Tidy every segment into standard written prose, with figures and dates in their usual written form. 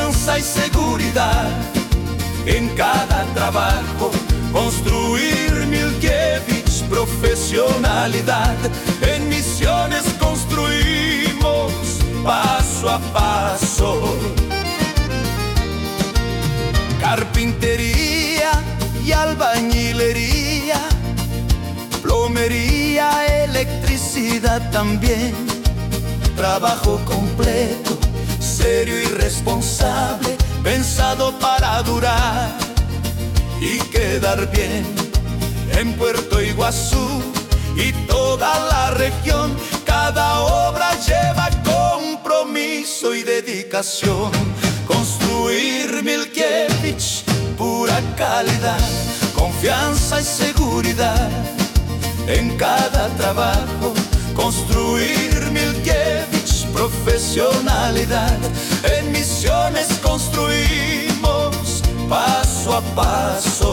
confianza y seguridad en cada trabajo. Construir Milkevich profesionalidad. En Misiones construimos paso a paso. Carpintería y albañilería, plomería, electricidad también. Trabajo completo, serio y responsable, pensado para durar y quedar bien. En Puerto Iguazú y toda la región, cada obra lleva compromiso y dedicación. Construir Milkevich, pura calidad, confianza y seguridad en cada trabajo. Construir Milkevich profesionalidad. En Misiones construimos paso a paso.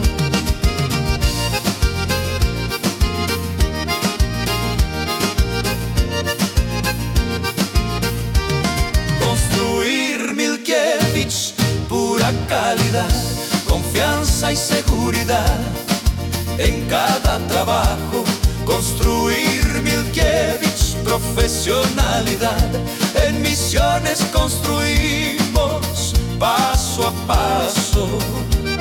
Construir Milkevich, pura calidad, confianza y seguridad en cada trabajo. Construir Milkevich profesionalidad. En Misiones construimos paso a paso.